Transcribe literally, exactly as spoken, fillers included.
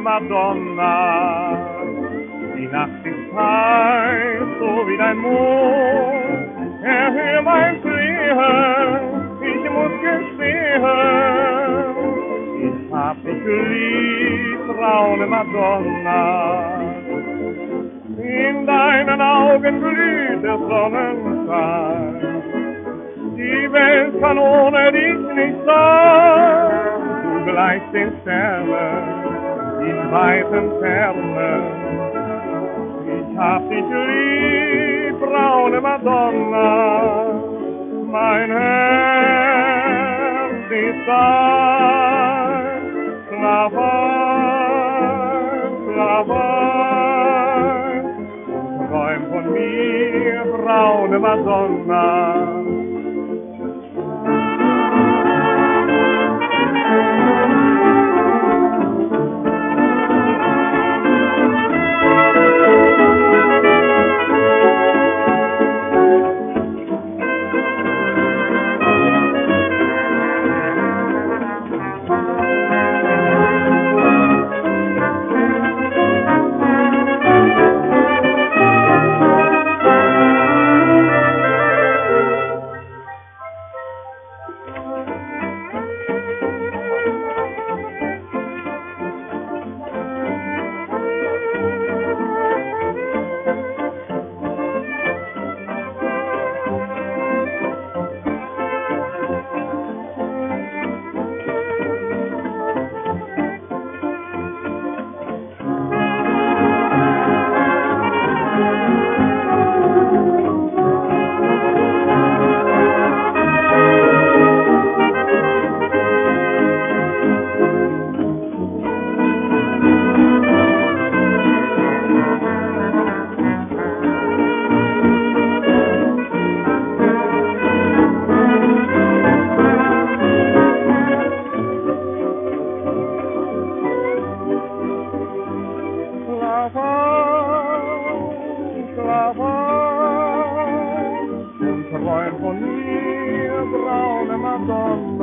Madonna. Die Nacht ist heiß, so wie dein Mond. Erhöhe mein Flehen, ich muss gestehen. Ich hab dich lieb, braune Madonna. In deinen Augen blüht der Sonnenschein. Die Welt kann ohne dich nicht sein. Du gleichst den Sternen in weiten Fernen. Ich hab dich lieb, braune Madonna. Mein Herz ist dein. Schlaf ein, schlaf ein. Träum von mir, braune Madonna. Schlaf ein, schlaf ein und träum von mir, braune Madonna.